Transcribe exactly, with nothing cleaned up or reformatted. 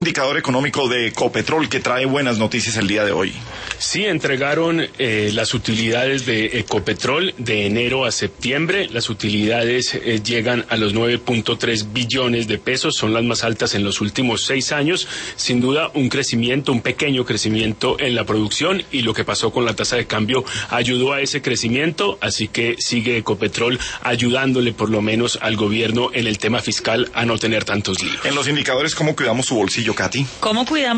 Indicador económico de Ecopetrol que trae buenas noticias el día de hoy. Sí, entregaron eh, las utilidades de Ecopetrol de enero a septiembre. Las utilidades eh, llegan a los nueve punto tres billones de pesos, son las más altas en los últimos seis años. Sin duda, un crecimiento, un pequeño crecimiento en la producción, y lo que pasó con la tasa de cambio ayudó a ese crecimiento, así que sigue Ecopetrol ayudándole por lo menos al gobierno en el tema fiscal a no tener tantos líos. En los indicadores, ¿cómo cuidamos su bolsillo, Katy? ¿Cómo cuidamos?